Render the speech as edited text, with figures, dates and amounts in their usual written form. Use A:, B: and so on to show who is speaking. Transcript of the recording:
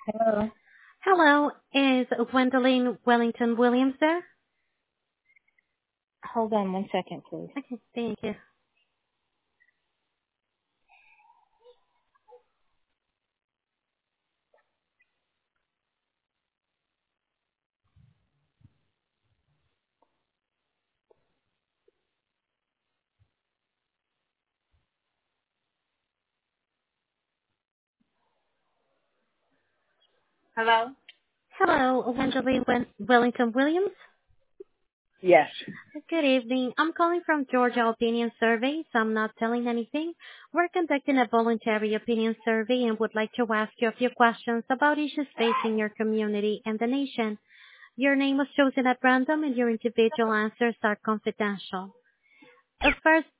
A: Hello.
B: Hello, is Gwendolyn Wellington Williams there?
A: Hold on 1 second, please.
B: Okay, thank you.
A: Hello?
B: Hello, Gwendolyn Wellington Williams.
A: Yes.
B: Good evening. I'm calling from Georgia Opinion Survey, so I'm not telling anything. We're conducting a voluntary opinion survey and would like to ask you a few questions about issues facing your community and the nation. Your name was chosen at random and your individual answers are confidential. First,